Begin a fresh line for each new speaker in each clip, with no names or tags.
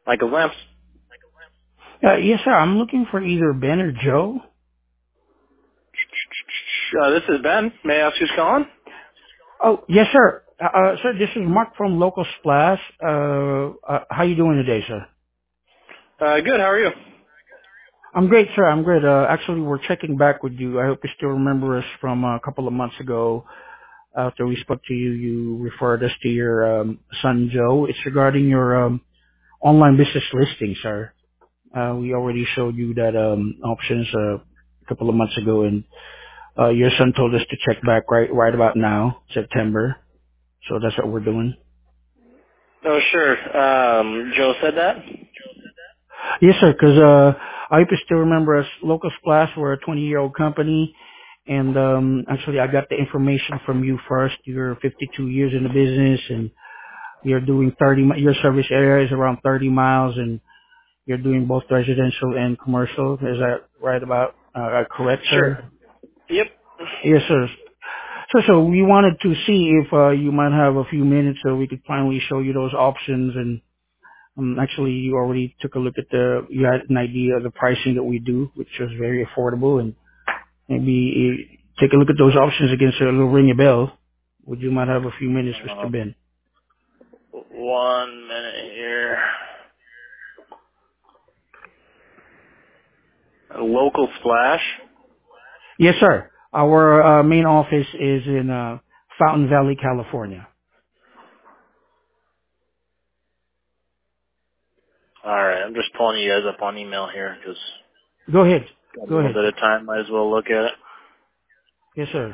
Michael Lamps.
Yes, sir. I'm looking for either Ben or Joe.
This is Ben. May I ask who's calling?
Oh, yes, sir. Sir, this is Mark from Local Splash. How you doing today, sir?
Good. How are you?
I'm great, sir. I'm great. Actually, we're checking back with you. I hope you still remember us from a couple of months ago. After we spoke to you, you referred us to your son, Joe. It's regarding your online business listing, sir. We already showed you that options a couple of months ago, and your son told us to check back right about now, September. So that's what we're doing.
Oh, sure. Joe said that?
Yes, sir. Because I hope you still remember us. Local Splash, we're a 20-year-old company, and actually, I got the information from you first. You're 52 years in the business, and you're doing 30. Your service area is around 30 miles, and you're doing both residential and commercial. Is that right about correct,
Sure.
sir?
Yep.
Yes, sir. So we wanted to see if you might have a few minutes so we could finally show you those options. And actually, you already took a look at you had an idea of the pricing that we do, which was very affordable. And maybe take a look at those options again so it'll ring a bell. Would you might have a few minutes, Mr. Ben?
1 minute here. A local splash?
Yes, sir. Our main office is in Fountain Valley, California.
Alright, I'm just pulling you guys up on email here because
Go ahead.
got a
Go
little
ahead.
bit of time. Might as well look at it.
Yes, sir.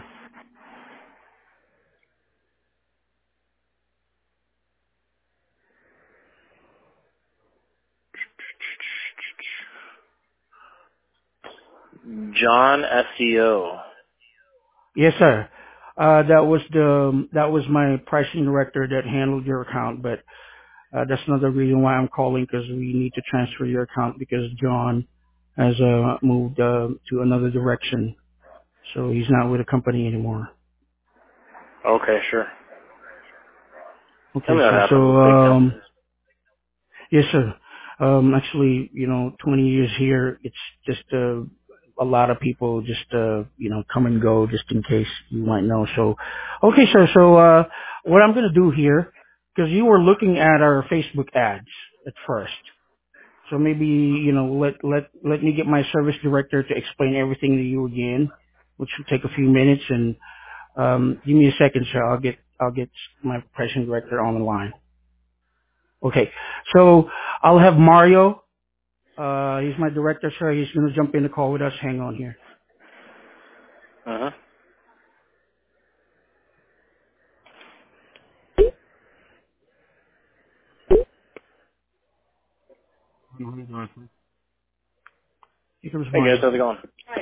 John SEO.
Yes, sir. That was my pricing director that handled your account, but that's another reason why I'm calling because we need to transfer your account because John has moved to another direction, so he's not with the company anymore.
Okay, sure. Tell
Okay,
me what
sir.
happens
So
with big companies.
yes, sir. Actually, 20 years here, it's just a lot of people just come and go just in case you might know. So, okay, sir. So, what I'm gonna do here, because you were looking at our Facebook ads at first, so maybe let me get my service director to explain everything to you again, which will take a few minutes. And give me a second, sir. I'll get my pricing director on the line. Okay. So I'll have Mario. He's my director, sir. He's going to jump in the call with us. Hang on here.
Uh-huh.
Here comes
Hey guys,
Mario.
how's it going?